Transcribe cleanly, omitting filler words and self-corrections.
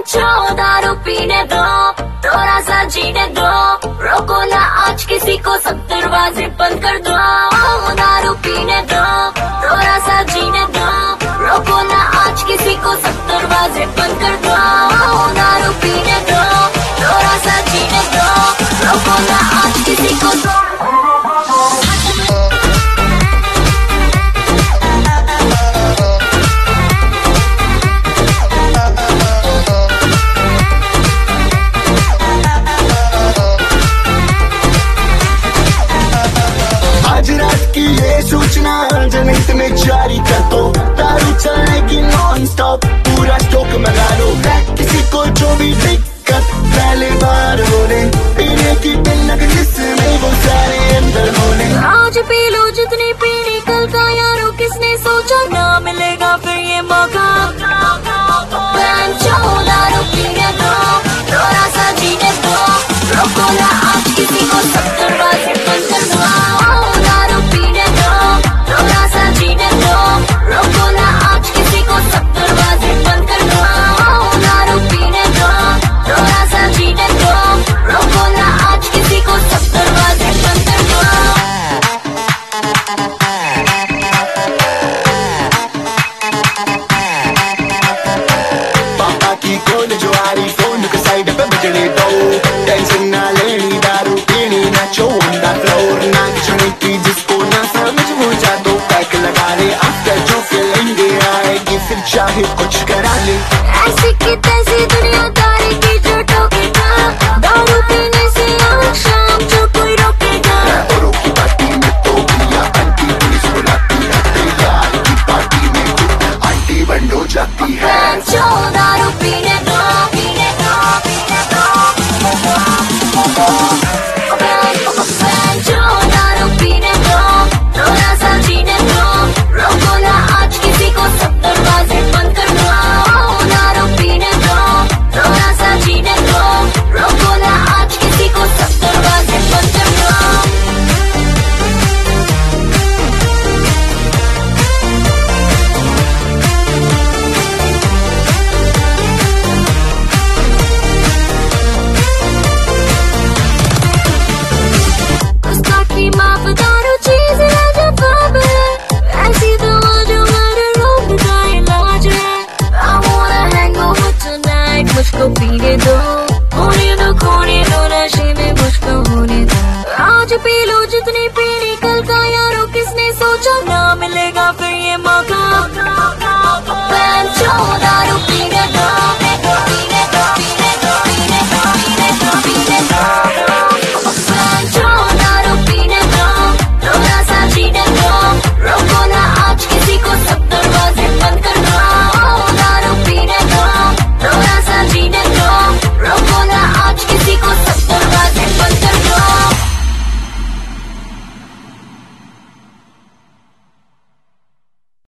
बच्चों दारू पीने दो, थोड़ा सा जीने दो, रोको ना आज किसी को, सब दरवाजे बंद कर दो। दारू पीने दो, थोड़ा सा जीने दो, रोको ना आज किसी को, सब दरवाजे बंद कर दो। दारू पीने दो, थोड़ा सा जीने दो, रोको ना आज किसी को। आज रात की ये सूचना जनहित में जारी